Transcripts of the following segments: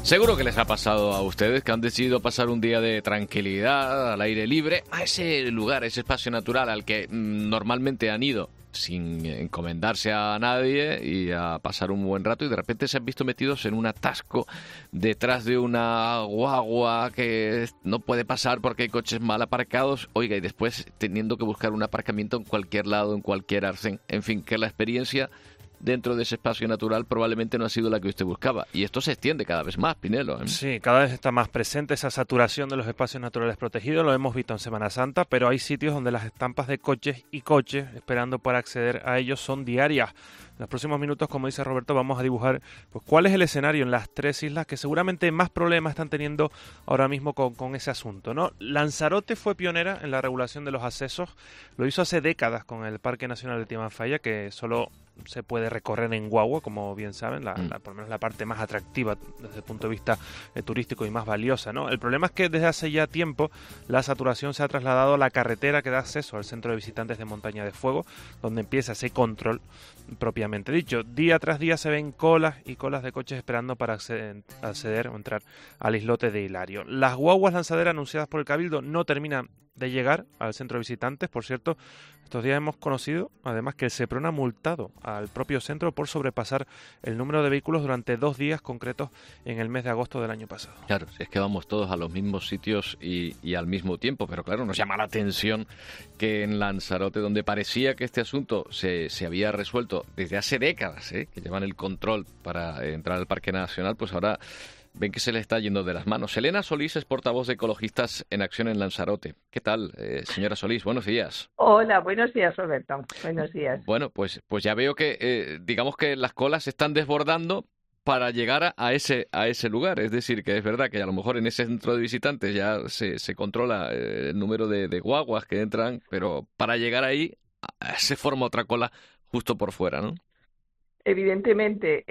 Seguro que les ha pasado a ustedes que han decidido pasar un día de tranquilidad, al aire libre, a ese lugar, ese espacio natural al que normalmente han ido sin encomendarse a nadie y a pasar un buen rato, y de repente se han visto metidos en un atasco detrás de una guagua que no puede pasar porque hay coches mal aparcados, oiga, y después teniendo que buscar un aparcamiento en cualquier lado, en cualquier arcén, en fin, que la experiencia dentro de ese espacio natural probablemente no ha sido la que usted buscaba. Y esto se extiende cada vez más, Pinelo, ¿eh? Sí, cada vez está más presente esa saturación de los espacios naturales protegidos. Lo hemos visto en Semana Santa, pero hay sitios donde las estampas de coches y coches esperando para acceder a ellos son diarias. En los próximos minutos, como dice Roberto, vamos a dibujar pues cuál es el escenario en las tres islas que seguramente más problemas están teniendo ahora mismo con ese asunto, ¿no? Lanzarote fue pionera en la regulación de los accesos. Lo hizo hace décadas con el Parque Nacional de Timanfaya, que solo se puede recorrer en guagua, como bien saben, por lo menos la parte más atractiva desde el punto de vista turístico y más valiosa, ¿no? El problema es que desde hace ya tiempo la saturación se ha trasladado a la carretera que da acceso al centro de visitantes de Montaña de Fuego, donde empieza ese control propiamente dicho. Día tras día se ven colas y colas de coches esperando para acceder o entrar al islote de Hilario. Las guaguas lanzaderas anunciadas por el Cabildo no terminan de llegar al centro de visitantes. Por cierto, estos días hemos conocido además que el Seprona ha multado al propio centro por sobrepasar el número de vehículos durante 2 días concretos en el mes de agosto del año pasado. Claro, si es que vamos todos a los mismos sitios y al mismo tiempo, pero claro, nos llama la atención que en Lanzarote, donde parecía que este asunto se había resuelto desde hace décadas, que llevan el control para entrar al Parque Nacional, pues ahora ven que se le está yendo de las manos. Elena Solís es portavoz de Ecologistas en Acción en Lanzarote. ¿Qué tal, señora Solís? Buenos días. Hola, buenos días, Roberto. Buenos días. Bueno, pues ya veo que, digamos que las colas se están desbordando para llegar a ese lugar. Es decir, que es verdad que a lo mejor en ese centro de visitantes ya se controla el número de guaguas que entran, pero para llegar ahí se forma otra cola justo por fuera, ¿no? Evidentemente,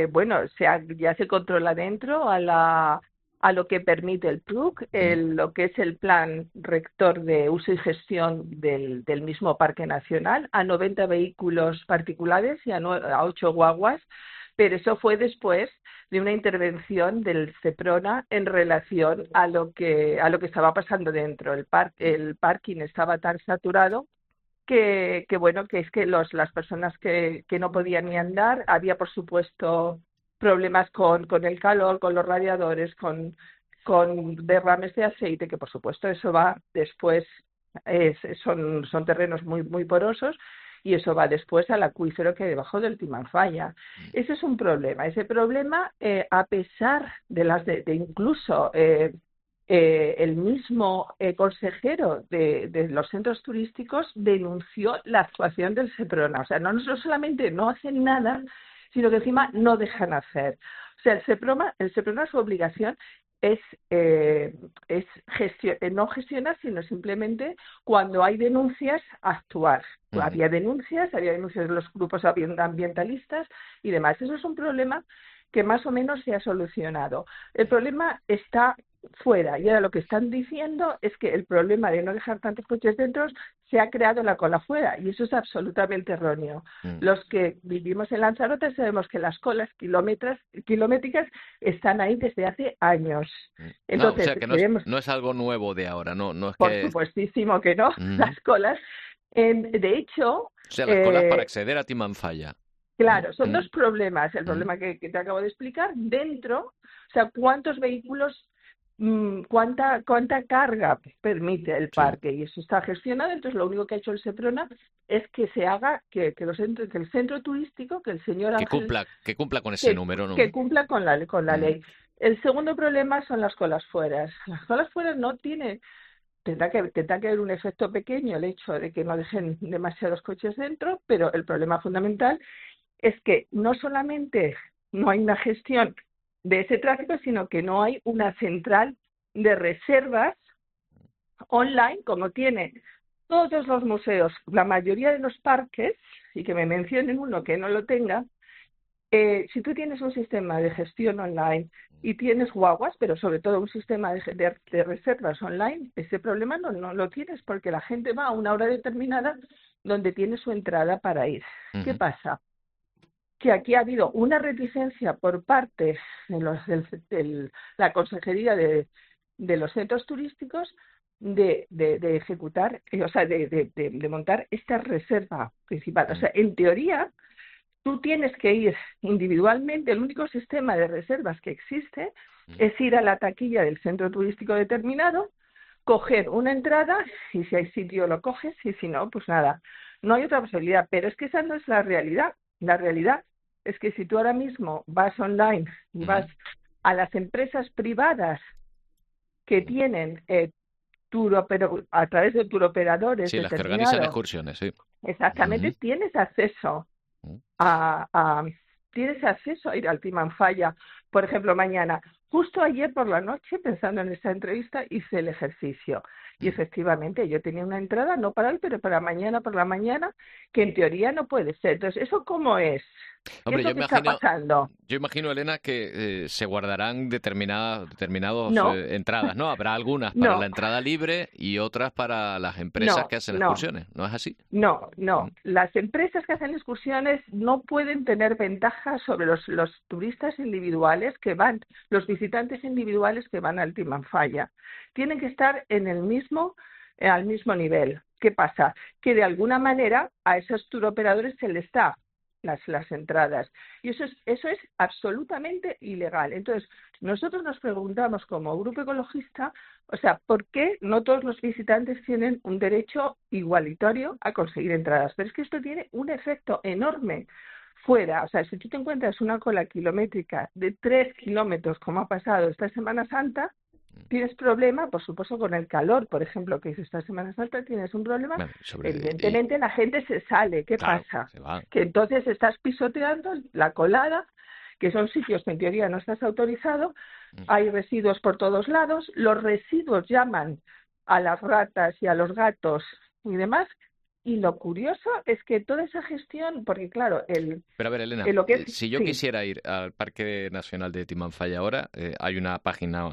ya se controla dentro a lo que permite el PRUC, lo que es el plan rector de uso y gestión del mismo Parque Nacional, a 90 vehículos particulares y a 8 guaguas, pero eso fue después de una intervención del Seprona en relación a lo que estaba pasando dentro. El parking estaba tan saturado que es que las personas que no podían ni andar, había por supuesto problemas con el calor, con los radiadores, con derrames de aceite, que por supuesto eso va después, son terrenos muy, muy porosos, y eso va después al acuífero que hay debajo del Timanfaya. Ese es un problema. Ese problema, a pesar de incluso el mismo consejero de los centros turísticos denunció la actuación del Seprona. O sea, no solamente no hacen nada, sino que encima no dejan hacer. O sea, el Seprona su obligación es no gestionar, sino simplemente cuando hay denuncias, actuar. Había denuncias de los grupos ambientalistas y demás. Eso es un problema que más o menos se ha solucionado. El problema está fuera, y ahora lo que están diciendo es que el problema de no dejar tantos coches dentro se ha creado la cola fuera, y eso es absolutamente erróneo. Los que vivimos en Lanzarote sabemos que las colas kilométricas están ahí desde hace años. Entonces, o sea que no es algo nuevo de ahora, no es por que... supuestísimo que no. Las colas, de hecho... O sea, las colas para acceder a Timanfaya. Claro, son dos problemas. El problema que te acabo de explicar, dentro, o sea, cuántos vehículos, cuánta carga permite el parque, y eso está gestionado. Entonces, lo único que ha hecho el Seprona es que se haga que el centro turístico, que el señor Ángel... Que cumpla con ese número, ¿no? Que cumpla con la ley. El segundo problema son las colas fuera. Las colas fuera no tienen... Tendrá que haber un efecto pequeño el hecho de que no dejen demasiados coches dentro, pero el problema fundamental es que no solamente no hay una gestión de ese tráfico, sino que no hay una central de reservas online, como tiene todos los museos, la mayoría de los parques, y que me mencionen uno que no lo tenga. Si tú tienes un sistema de gestión online y tienes guaguas, pero sobre todo un sistema de reservas online, ese problema no lo tienes, porque la gente va a una hora determinada donde tiene su entrada para ir. ¿Qué pasa? que aquí ha habido una reticencia por parte de la Consejería de los Centros Turísticos de ejecutar, o sea, de montar esta reserva principal. O sea, en teoría, tú tienes que ir individualmente. El único sistema de reservas que existe es ir a la taquilla del centro turístico determinado, coger una entrada y si hay sitio lo coges y si no, pues nada. No hay otra posibilidad, pero es que esa no es la realidad. La realidad es que si tú ahora mismo vas online y vas a las empresas privadas que tienen pero a través de turoperadores Sí, las que organizan determinados, excursiones, sí. exactamente, tienes acceso tienes acceso a ir al Timanfaya, por ejemplo, mañana. Justo ayer por la noche, pensando en esta entrevista, hice el ejercicio. Y efectivamente, yo tenía una entrada, no para hoy, pero para mañana por la mañana, que en teoría no puede ser. Entonces, ¿eso cómo es? ¿Qué Hombre, es lo que está pasando? yo imagino, Elena, que se guardarán determinadas No, entradas, ¿no? Habrá algunas para la no, entrada libre y otras para las empresas no, que hacen no. excursiones, ¿no es así? No, Mm. no. Las empresas que hacen excursiones no pueden tener ventaja sobre los turistas individuales que van, los visitantes individuales que van al Timanfaya. Tienen que estar en el al mismo nivel. ¿Qué pasa? Que de alguna manera a esos turoperadores se les da las entradas. Y eso es absolutamente ilegal. Entonces, nosotros nos preguntamos como grupo ecologista, o sea, ¿por qué no todos los visitantes tienen un derecho igualitario a conseguir entradas? Pero es que esto tiene un efecto enorme fuera. O sea, si tú te encuentras una cola kilométrica de 3 kilómetros, como ha pasado esta Semana Santa, tienes problema, por supuesto, con el calor, por ejemplo, que es esta Semana Santa, tienes un problema. Bueno, Evidentemente la gente se sale. ¿Qué claro, pasa? se va. Que entonces estás pisoteando la colada, que son sitios que en teoría no estás autorizado, hay residuos por todos lados, los residuos llaman a las ratas y a los gatos y demás, y lo curioso es que toda esa gestión, porque claro, Pero a ver, Elena, lo que es, si yo sí, quisiera ir al Parque Nacional de Timanfaya ahora, hay una página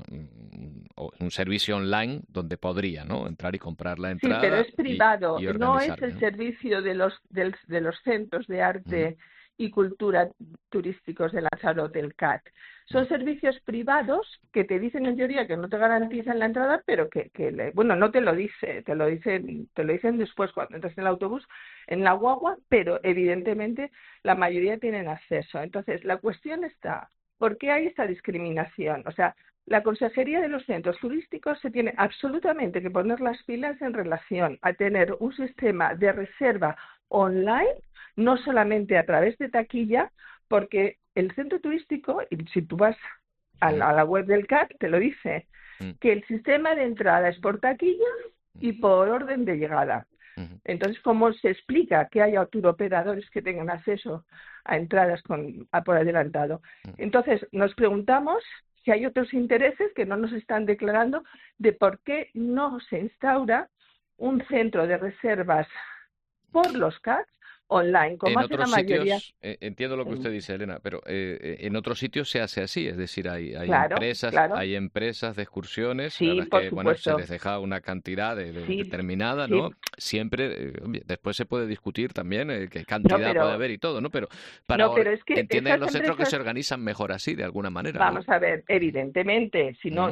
o un servicio online donde podría, ¿no? Entrar y comprar la sí, pero entrada es privado, y no es organizarme, el ¿no? servicio de los centros de Ujú, arte y cultura turísticos de Lanzarote, el CAT. ujú, Son servicios privados que te dicen en teoría que no te garantizan la entrada, pero bueno, no te lo dice, te lo dicen después cuando entras en el autobús, en la guagua, pero evidentemente la mayoría tienen acceso. Entonces, la cuestión está, ¿por qué hay esta discriminación? O sea, la Consejería de los Centros Turísticos se tiene absolutamente que poner las pilas en relación a tener un sistema de reserva online, no solamente a través de taquilla, porque el centro turístico, y si tú vas a ujú, la web del CAT, te lo dice, ujú, que el sistema de entrada es por taquilla y por orden de llegada. ujú. Entonces, ¿cómo se explica que haya turoperadores que tengan acceso a entradas por adelantado? Entonces, nos preguntamos si hay otros intereses que no nos están declarando de por qué no se instaura un centro de reservas por los CATs online, como En hace la otros mayoría. sitios, entiendo lo que usted dice, Elena, pero en otros sitios se hace así, es decir, Claro, claro. hay empresas de excursiones a Sí, las por que, bueno, se supuesto. les deja una cantidad Sí, determinada, sí. ¿no? Siempre, después se puede discutir también qué No, cantidad puede pero, haber y todo, ¿no? Pero no, pero es que entienden esas los centros que empresas. se organizan mejor así, de alguna manera, ¿no? Vamos a ver, evidentemente, si no Ujú,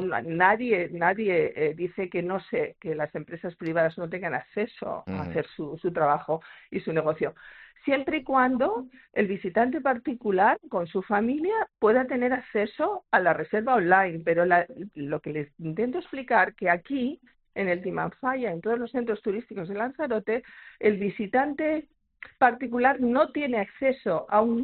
nadie dice que no sé que las empresas privadas no tengan acceso a ujú, hacer su trabajo y su negocio, siempre y cuando el visitante particular con su familia pueda tener acceso a la reserva online. Pero lo que les intento explicar que aquí en el Timanfaya, en todos los centros turísticos de Lanzarote, el visitante particular no tiene acceso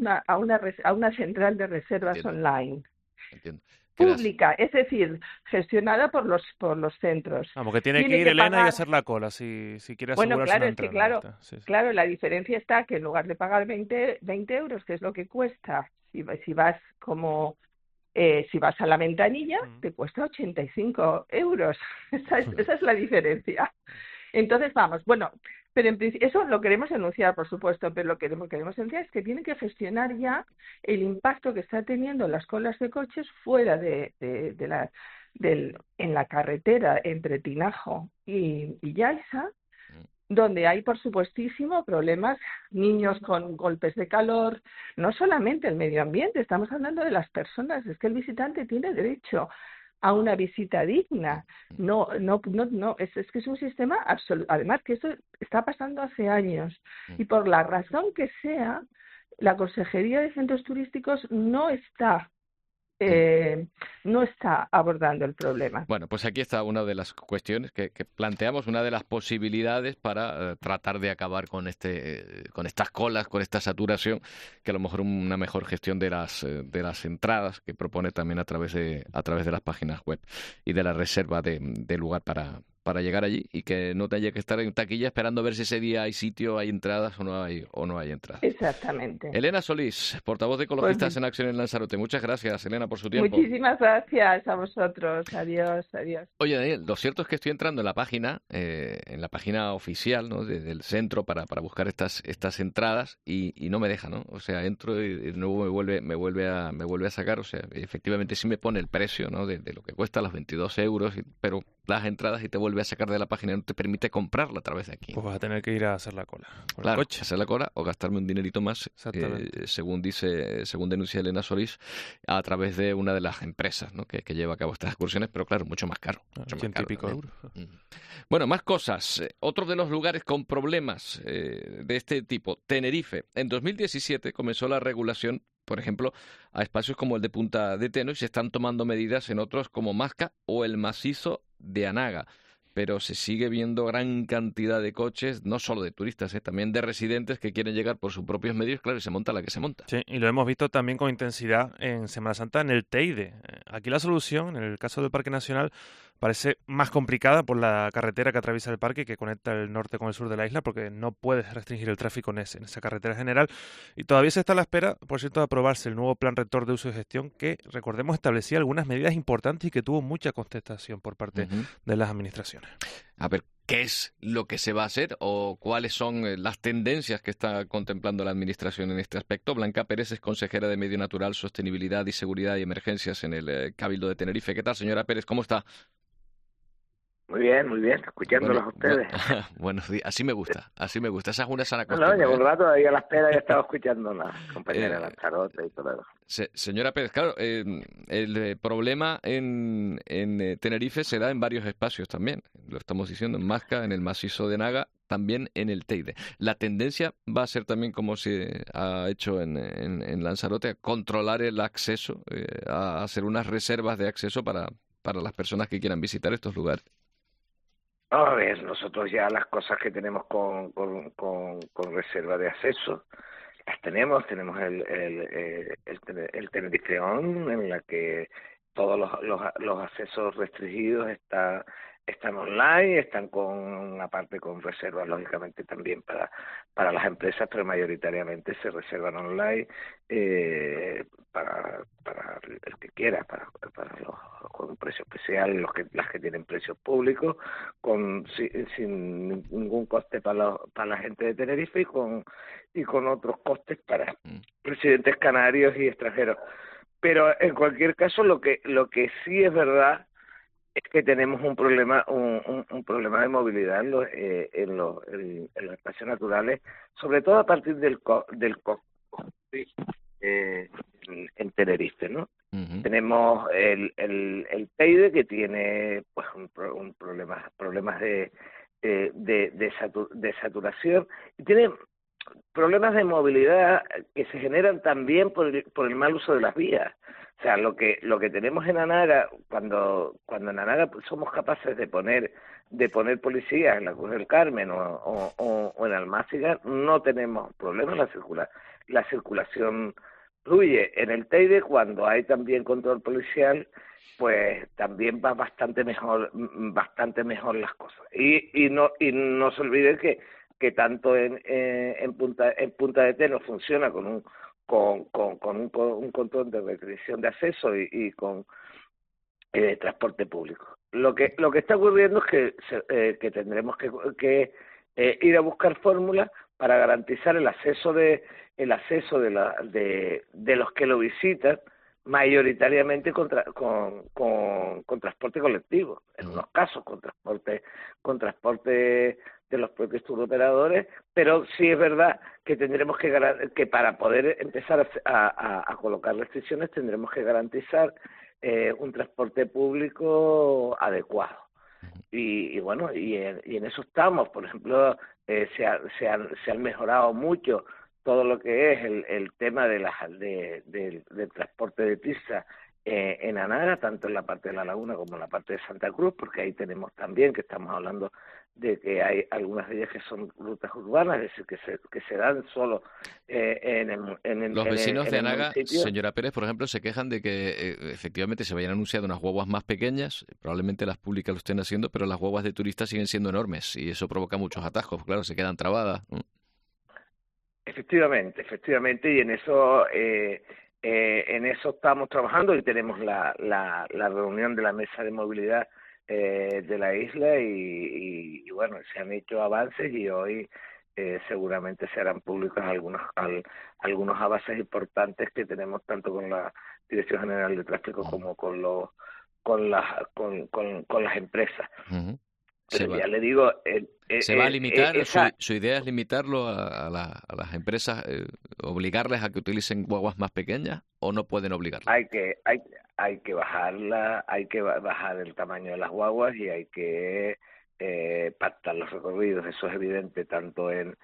a una central de reservas entiendo, online entiendo. Que las, pública, es decir, gestionada por los centros. Vamos, que tiene que Tiene ir que Elena y pagar. hacer la cola si quiere Bueno, asegurarse claro, una es que entrada. Ahí está. Sí, sí. claro, la diferencia está que en lugar de pagar 20 euros, que es lo que cuesta, si vas a la ventanilla, Mm. te cuesta 85 euros. Esa es la diferencia. Entonces, vamos, bueno, pero eso lo queremos denunciar, por supuesto, pero lo que queremos denunciar es que tienen que gestionar ya el impacto que está teniendo las colas de coches fuera en la carretera entre Tinajo y Yaiza, donde hay, por supuestísimo, problemas, niños con golpes de calor, no solamente el medio ambiente, estamos hablando de las personas, es que el visitante tiene derecho a una visita digna. Es que es un sistema absoluto. Además, que eso está pasando hace años y por la razón que sea, la Consejería de Centros Turísticos no está abordando el problema. Bueno, pues aquí está una de las cuestiones que planteamos, una de las posibilidades para tratar de acabar con con estas colas, con esta saturación, que a lo mejor una mejor gestión de las entradas que propone también a través de las páginas web y de la reserva de lugar para llegar allí y que no te haya que estar en taquilla esperando a ver si ese día hay sitio, hay entradas o no hay entradas. Exactamente. Elena Solís, portavoz de Ecologistas en Acción en Lanzarote. Muchas gracias, Elena, por su tiempo. Muchísimas gracias a vosotros. Adiós, adiós. Oye, Daniel, lo cierto es que estoy entrando en la página oficial, ¿no?, del centro para buscar estas entradas y no me deja, ¿no? O sea, entro y de nuevo me vuelve a sacar. O sea, efectivamente sí me pone el precio, ¿no?, de lo que cuesta, los 22 euros, pero las entradas y te vuelve a sacar de la página, no te permite comprarla a través de aquí. Pues vas a tener que ir a hacer la cola. Claro, el coche. Hacer la cola o gastarme un dinerito más, según denuncia Elena Solís, a través de una de las empresas, ¿no?, que lleva a cabo estas excursiones, pero claro, mucho más caro. Mucho más caro, 100 y pico euros. Bueno, más cosas. Otro de los lugares con problemas de este tipo, Tenerife. En 2017 comenzó la regulación, por ejemplo, a espacios como el de Punta de Teno, y se están tomando medidas en otros como Masca o el macizo de Anaga. Pero se sigue viendo gran cantidad de coches, no solo de turistas, también de residentes que quieren llegar por sus propios medios, claro, y se monta la que se monta. Sí, y lo hemos visto también con intensidad en Semana Santa en el Teide. Aquí la solución, en el caso del Parque Nacional, parece más complicada por la carretera que atraviesa el parque, que conecta el norte con el sur de la isla, porque no puedes restringir el tráfico en esa carretera general. Y todavía se está a la espera, por cierto, de aprobarse el nuevo plan rector de uso y gestión, que, recordemos, establecía algunas medidas importantes y que tuvo mucha contestación por parte de las administraciones. A ver, ¿qué es lo que se va a hacer o cuáles son las tendencias que está contemplando la Administración en este aspecto? Blanca Pérez es consejera de Medio Natural, Sostenibilidad y Seguridad y Emergencias en el Cabildo de Tenerife. ¿Qué tal, señora Pérez? ¿Cómo está? Muy bien, escuchándolos a ustedes. Buenos días, así me gusta. Esa es una sana No, costumbre. llevo un rato ahí a la espera y he estado escuchando a la compañera Lanzarote y todo eso. Señora Pérez, claro, el problema en Tenerife se da en varios espacios también. Lo estamos diciendo, en Masca, en el macizo de Naga, también en el Teide. La tendencia va a ser también, como se ha hecho en Lanzarote, a controlar el acceso, a hacer unas reservas de acceso para las personas que quieran visitar estos lugares. A ver, nosotros ya las cosas que tenemos con reserva de acceso las tenemos el Tenerifeón, en la que todos los accesos restringidos están online, están con una parte con reservas, lógicamente también para las empresas, pero mayoritariamente se reservan online para el que quiera, para los con un precio especial, las que tienen precios públicos, sin ningún coste para la gente de Tenerife y con otros costes para residentes canarios y extranjeros. Pero en cualquier caso, lo que sí es verdad es que tenemos un problema de movilidad en los espacios naturales, sobre todo a partir del en Tenerife, ¿no? Uh-huh. Tenemos el Teide, que tiene pues problemas de saturación, y tiene problemas de movilidad que se generan también por el mal uso de las vías. O sea, lo que tenemos en Anaga, cuando en Anaga somos capaces de poner policías en la Cruz del Carmen o en Almáciga, no tenemos problemas, la circulación fluye. En el Teide, cuando hay también control policial, pues también va bastante mejor las cosas. Y no se olviden que tanto en Punta de Teno funciona con un control de restricción de acceso y con transporte público. Lo que está ocurriendo es que tendremos que ir a buscar fórmulas para garantizar el acceso de los que lo visitan, mayoritariamente con transporte colectivo, en unos casos con transporte los propios turoperadores, pero sí es verdad que tendremos que para poder empezar a colocar restricciones tendremos que garantizar un transporte público adecuado. Y bueno, y en eso estamos. Por ejemplo, se han mejorado mucho todo lo que es el tema del transporte de pista en Anaga, tanto en la parte de La Laguna como en la parte de Santa Cruz, porque ahí tenemos también, que estamos hablando de que hay algunas de ellas que son rutas urbanas, es decir, que se dan solo Los vecinos de Anaga, municipio. señora Pérez, por ejemplo, se quejan de que efectivamente se vayan anunciando unas guaguas más pequeñas, probablemente las públicas lo estén haciendo, pero las guaguas de turistas siguen siendo enormes y eso provoca muchos atascos, claro, se quedan trabadas. Efectivamente, y en eso estamos trabajando y tenemos la reunión de la mesa de movilidad de la isla y bueno, se han hecho avances y hoy seguramente se harán públicos algunos avances importantes que tenemos tanto con la Dirección General de Tráfico como con las empresas. Uh-huh. Pero ya le digo, ¿se va a limitar? Su idea es limitarlo a las empresas, obligarles a que utilicen guaguas más pequeñas o no pueden obligarlas? Hay que bajarla, hay que bajar el tamaño de las guaguas y hay que pactar los recorridos. Eso es evidente tanto en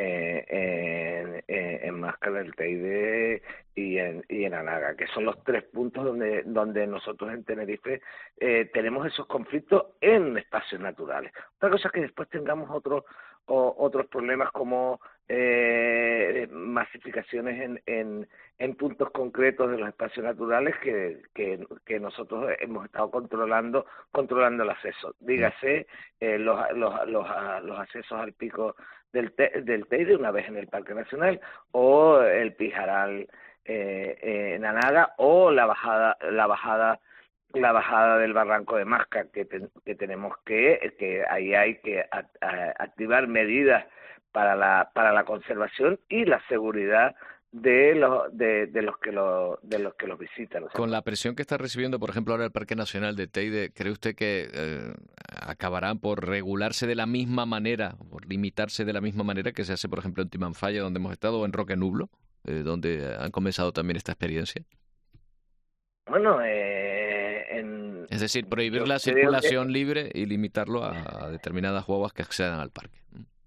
Máscara del Teide y en Anaga, que son los 3 puntos donde nosotros en Tenerife tenemos esos conflictos en espacios naturales. Otra cosa es que después tengamos otros problemas como masificaciones en puntos concretos de los espacios naturales que nosotros hemos estado controlando el acceso. Dígase los accesos al pico del Teide una vez en el Parque Nacional o el Pijaral en Anaga o la bajada del barranco de Masca que tenemos que ahí hay que activar medidas para la conservación y la seguridad de los que los visitan. Con la presión que está recibiendo, por ejemplo, ahora el Parque Nacional de Teide, ¿cree usted que acabarán por regularse de la misma manera, por limitarse de la misma manera que se hace, por ejemplo, en Timanfaya, donde hemos estado, o en Roque Nublo, donde han comenzado también esta experiencia? Bueno, es decir, prohibir la circulación libre y limitarlo a determinadas guaguas que accedan al parque.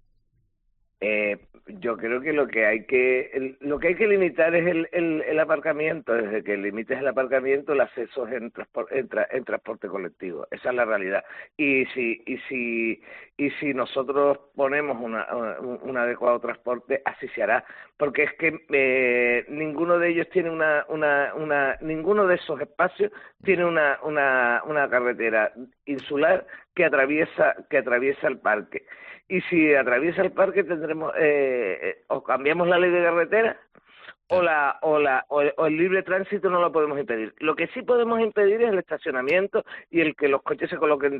Yo creo que lo que hay que limitar es el aparcamiento. Desde que limites el aparcamiento, el acceso es en transporte colectivo. Esa es la realidad. Y si nosotros ponemos un adecuado transporte, así se hará. Porque es que ninguno de ellos tiene ninguno de esos espacios tiene una carretera insular que atraviesa el parque. Y si atraviesa el parque tendremos o cambiamos la ley de carretera o el libre tránsito no lo podemos impedir. Lo que sí podemos impedir es el estacionamiento y el que los coches se coloquen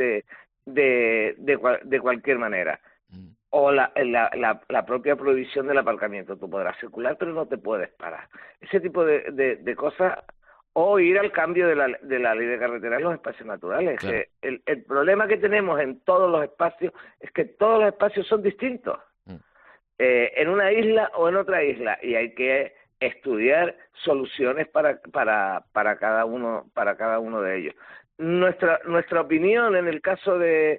de cualquier manera. O la propia prohibición del aparcamiento. Tú podrás circular pero no te puedes parar. Ese tipo de cosas. O ir al cambio de la ley de carretera en los espacios naturales. Claro. El problema que tenemos en todos los espacios es que todos los espacios son distintos. En una isla o en otra isla. Y hay que estudiar soluciones para cada uno de ellos. Nuestra opinión en el caso del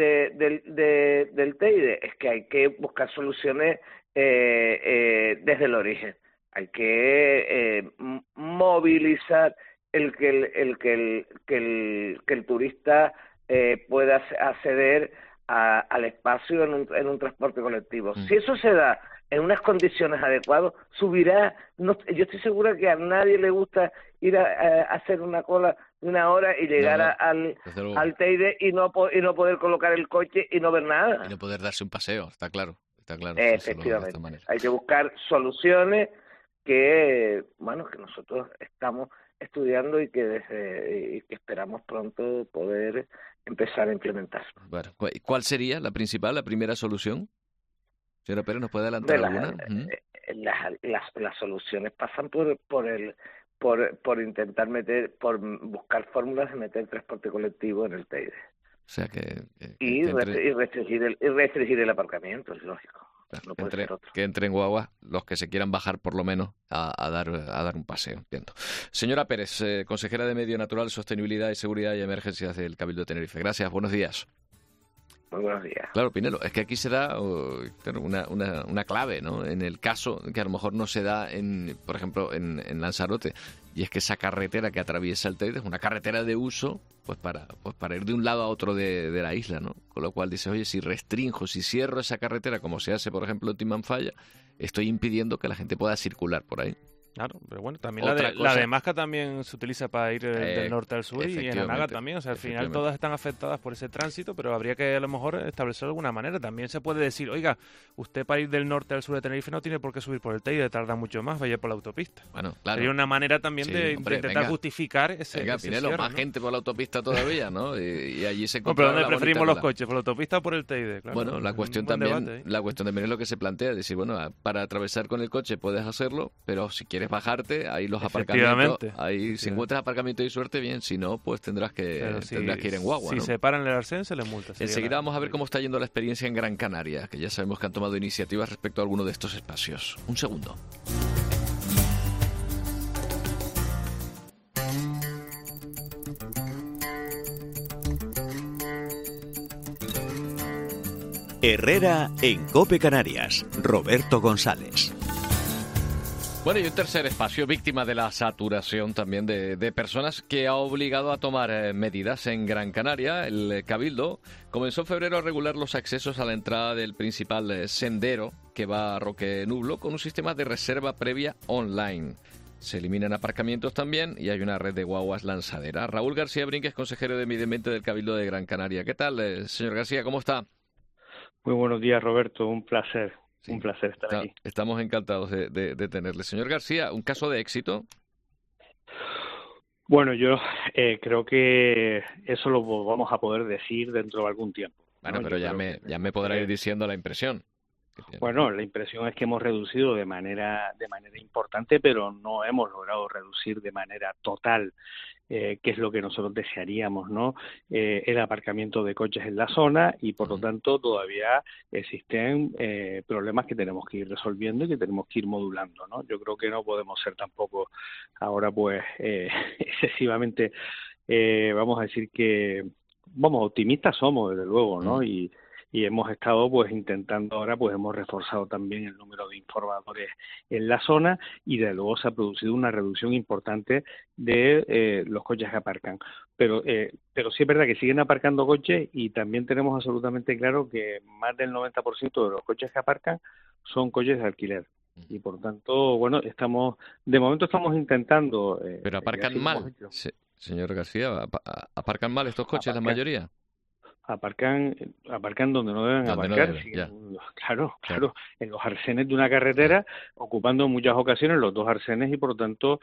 Teide es que hay que buscar soluciones desde el origen. Hay que movilizar el que el turista pueda acceder al espacio en un transporte colectivo. Si eso se da en unas condiciones adecuadas, subirá. Yo estoy segura que a nadie le gusta ir a hacer una cola de 1 hora y llegar al Teide y no poder colocar el coche y no ver nada. Y no poder darse un paseo, está claro. Efectivamente. Hay que buscar soluciones que nosotros estamos estudiando y que esperamos pronto poder empezar a implementar. Bueno, ¿cuál sería la primera solución? Señora Pérez, ¿nos puede adelantar alguna? Las soluciones pasan por intentar buscar fórmulas de meter transporte colectivo en el Teide. O sea que Y restringir el aparcamiento, es lógico. No puede ser otro. Que entren guaguas los que se quieran bajar por lo menos a dar un paseo, entiendo. Señora Pérez, consejera de Medio Natural, Sostenibilidad y Seguridad y Emergencias del Cabildo de Tenerife. Gracias, buenos días. Muy buenos días. Claro, Pinelo, es que aquí se da una clave, ¿no? En el caso que a lo mejor no se da, por ejemplo, en Lanzarote, y es que esa carretera que atraviesa el Teide es una carretera de uso pues para ir de un lado a otro de la isla, ¿no? Con lo cual dices, oye, si cierro esa carretera, como se hace, por ejemplo, en Timanfaya, estoy impidiendo que la gente pueda circular por ahí. Claro, pero bueno, también la de Masca también se utiliza para ir del norte al sur y en Anaga también. O sea, al final todas están afectadas por ese tránsito, pero habría que a lo mejor establecerlo de alguna manera. También se puede decir, oiga, usted para ir del norte al sur de Tenerife no tiene por qué subir por el Teide, tarda mucho más, vaya por la autopista. Bueno, claro. Sería una manera también de intentar justificar ese Pinelo, cierre, más ¿no? gente por la autopista todavía, ¿no? Y allí se pero ¿dónde preferimos los coches? ¿Por la autopista o por el Teide? Claro, bueno, la cuestión también es lo que se plantea, es decir, bueno, para atravesar con el coche puedes hacerlo, pero si quieres bajarte, ahí los aparcamientos, si encuentras aparcamiento y suerte, bien, si no, pues tendrás que ir en guagua, ¿no? Si se paran en el arcén, se les multa. Enseguida vamos a ver cómo está yendo la experiencia en Gran Canaria, que ya sabemos que han tomado iniciativas respecto a alguno de estos espacios. Un segundo. Herrera en COPE Canarias. Roberto González. Bueno, y un tercer espacio víctima de la saturación también de personas que ha obligado a tomar medidas en Gran Canaria. El Cabildo comenzó en febrero a regular los accesos a la entrada del principal sendero que va a Roque Nublo con un sistema de reserva previa online. Se eliminan aparcamientos también y hay una red de guaguas lanzadera. Raúl García Brínquez, consejero de Medio Ambiente del Cabildo de Gran Canaria. ¿Qué tal, señor García? ¿Cómo está? Muy buenos días, Roberto. Un placer. Sí, un placer estar aquí. Estamos encantados de tenerle. Señor García, ¿un caso de éxito? Bueno, yo creo que eso lo vamos a poder decir dentro de algún tiempo. Bueno, pero ya me podrá ir diciendo la impresión. Bueno, la impresión es que hemos reducido de manera importante, pero no hemos logrado reducir de manera total, que es lo que nosotros desearíamos, ¿no? El aparcamiento de coches en la zona y, por lo tanto, todavía existen problemas que tenemos que ir resolviendo y que tenemos que ir modulando, ¿no? Yo creo que no podemos ser tampoco ahora, pues, excesivamente, vamos a decir que, optimistas somos, desde luego, ¿no? Y hemos estado pues intentando ahora, pues hemos reforzado también el número de informadores en la zona y desde luego se ha producido una reducción importante de los coches que aparcan. Pero sí es verdad que siguen aparcando coches y también tenemos absolutamente claro que más del 90% de los coches que aparcan son coches de alquiler. Y por tanto, bueno, de momento estamos intentando... Pero aparcan mal, señor García, ¿aparcan mal estos coches la mayoría? Aparcan donde no deben aparcar. Claro, en los arcenes de una carretera, ocupando en muchas ocasiones los dos arcenes y por lo tanto,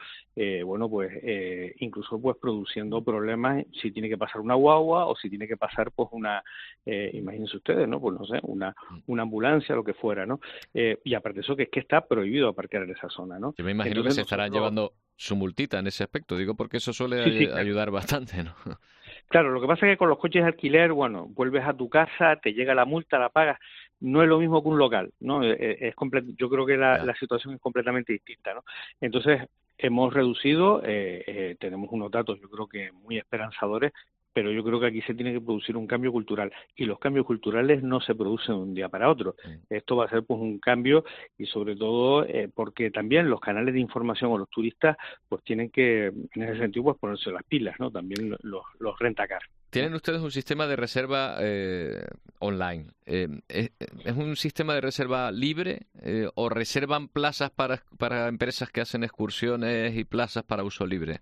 incluso pues produciendo problemas si tiene que pasar una guagua o si tiene que pasar pues imagínense ustedes, ¿no? Pues no sé, una ambulancia, lo que fuera, ¿no? Y aparte de eso que es que está prohibido aparcar en esa zona, ¿no? Yo me imagino que se estarán llevando su multita en ese aspecto, digo porque eso suele ayudar bastante, ¿no? Claro, lo que pasa es que con los coches de alquiler, bueno, vuelves a tu casa, te llega la multa, la pagas, no es lo mismo que un local, ¿no? Yo creo que la situación es completamente distinta, ¿no? Entonces, hemos reducido, tenemos unos datos yo creo que muy esperanzadores, pero yo creo que aquí se tiene que producir un cambio cultural y los cambios culturales no se producen de un día para otro. Esto va a ser pues un cambio y sobre todo porque también los canales de información o los turistas pues tienen que en ese sentido pues ponerse las pilas, ¿no? También los rentacar. ¿Tienen ustedes un sistema de reserva online? ¿Es un sistema de reserva libre o reservan plazas para empresas que hacen excursiones y plazas para uso libre?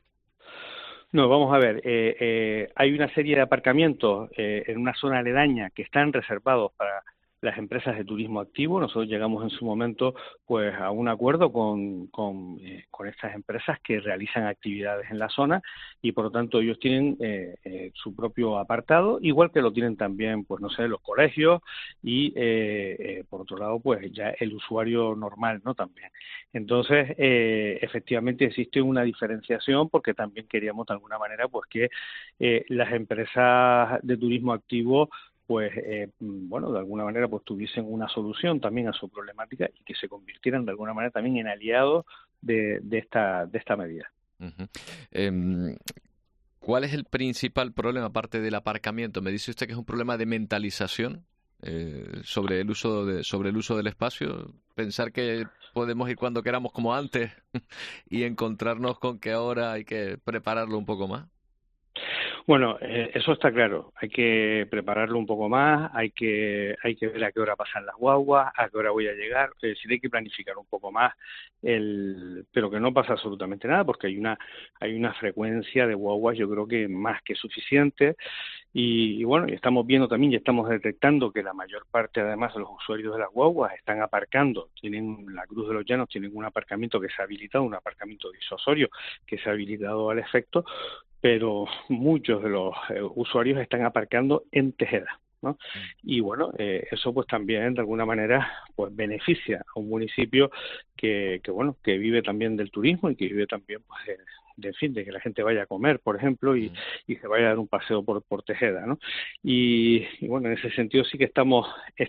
No, vamos a ver, hay una serie de aparcamientos en una zona aledaña que están reservados para las empresas de turismo activo. Nosotros llegamos en su momento pues a un acuerdo con estas empresas que realizan actividades en la zona y por lo tanto ellos tienen su propio apartado, igual que lo tienen también pues no sé, los colegios y por otro lado pues ya el usuario normal, ¿no? También. Entonces efectivamente existe una diferenciación porque también queríamos de alguna manera pues que las empresas de turismo activo pues bueno, de alguna manera pues tuviesen una solución también a su problemática y que se convirtieran de alguna manera también en aliados de esta medida. Uh-huh. ¿Cuál es el principal problema aparte del aparcamiento? Me dice usted que es un problema de mentalización sobre el uso del espacio. Pensar que podemos ir cuando queramos como antes y encontrarnos con que ahora hay que prepararlo un poco más. Bueno, eso está claro. Hay que prepararlo un poco más, hay que ver a qué hora pasan las guaguas, a qué hora voy a llegar. Es decir, hay que planificar un poco más, pero que no pasa absolutamente nada porque hay una frecuencia de guaguas, yo creo que más que suficiente. Y bueno, y estamos viendo también y estamos detectando que la mayor parte, además, de los usuarios de las guaguas están aparcando, tienen la Cruz de los Llanos, tienen un aparcamiento que se ha habilitado, un aparcamiento disuasorio que se ha habilitado al efecto, pero muchos de los usuarios están aparcando en Tejeda, ¿no? Y bueno, eso pues también de alguna manera pues beneficia a un municipio que bueno, que vive también del turismo y que vive también pues de que la gente vaya a comer, por ejemplo, y se vaya a dar un paseo por Tejeda, ¿no? Y bueno, en ese sentido sí que estamos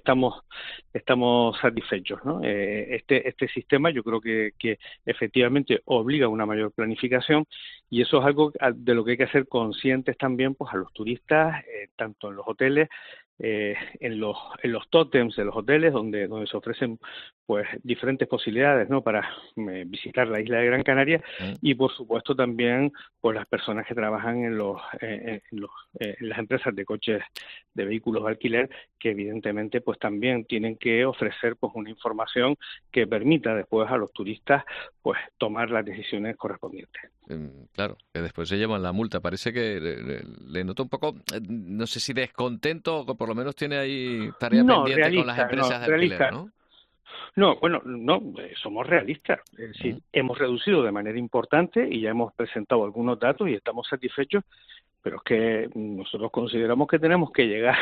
satisfechos, ¿no? Este sistema yo creo que efectivamente obliga a una mayor planificación y eso es algo de lo que hay que ser conscientes también pues a los turistas, tanto en los hoteles, en los tótems de los hoteles donde se ofrecen pues diferentes posibilidades, ¿no? Para visitar la isla de Gran Canaria y por supuesto también pues las personas que trabajan en las empresas de coches, de vehículos de alquiler, que evidentemente pues también tienen que ofrecer pues una información que permita después a los turistas pues tomar las decisiones correspondientes. Claro, que después se llevan la multa. Parece que le noto un poco, no sé si descontento, o por lo menos tiene ahí tarea pendiente con las empresas de alquiler, ¿no? No, bueno, no, somos realistas. Es decir, hemos reducido de manera importante y ya hemos presentado algunos datos y estamos satisfechos, pero es que nosotros consideramos que tenemos que llegar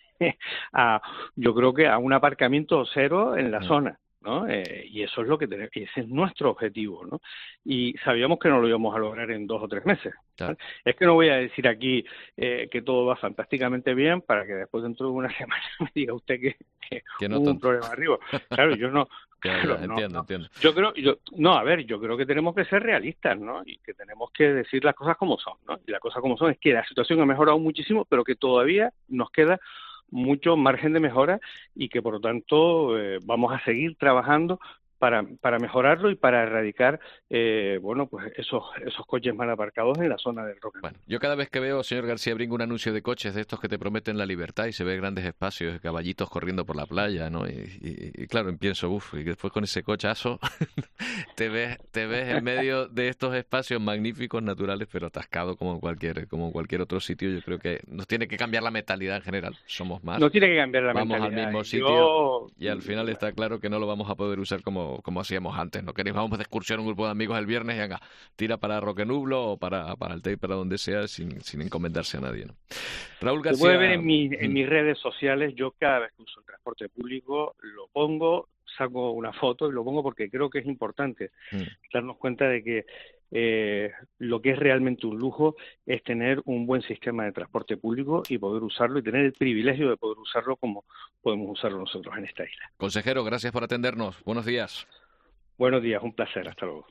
yo creo que a un aparcamiento cero en la zona, ¿no? Y eso es lo que ese es nuestro objetivo, ¿no? Y sabíamos que no lo íbamos a lograr en 2 o 3 meses. Claro. Es que no voy a decir aquí que todo va fantásticamente bien para que después dentro de una semana me diga usted que no hubo un problema arriba. Claro, yo no. Claro, entiendo. Yo creo que tenemos que ser realistas, ¿no? Y que tenemos que decir las cosas como son, ¿no? Y las cosas como son es que la situación ha mejorado muchísimo, pero que todavía nos queda mucho margen de mejora y que por lo tanto vamos a seguir trabajando para mejorarlo y para erradicar bueno pues esos coches mal aparcados en la zona del Roque. Bueno, yo cada vez que veo, señor García Brinco, un anuncio de coches de estos que te prometen la libertad y se ve grandes espacios, caballitos corriendo por la playa, ¿no? Y claro, pienso, y después con ese cochazo te ves en medio de estos espacios magníficos, naturales, pero atascado como en cualquier otro sitio. Yo creo que nos tiene que cambiar la mentalidad en general. Somos más. No tiene que cambiar la mentalidad. Vamos al mismo sitio y al final está claro que no lo vamos a poder usar como hacíamos antes, ¿no? Que vamos de excursión un grupo de amigos el viernes y venga, tira para Roque Nublo o para el Tei, para donde sea, sin encomendarse a nadie, ¿no? Raúl García. Se puede ver en mis redes sociales, yo cada vez que uso el transporte público lo pongo, saco una foto y lo pongo porque creo que es importante darnos cuenta de que lo que es realmente un lujo es tener un buen sistema de transporte público y poder usarlo y tener el privilegio de poder usarlo como podemos usarlo nosotros en esta isla. Consejero, gracias por atendernos. Buenos días. Buenos días, un placer. Hasta luego.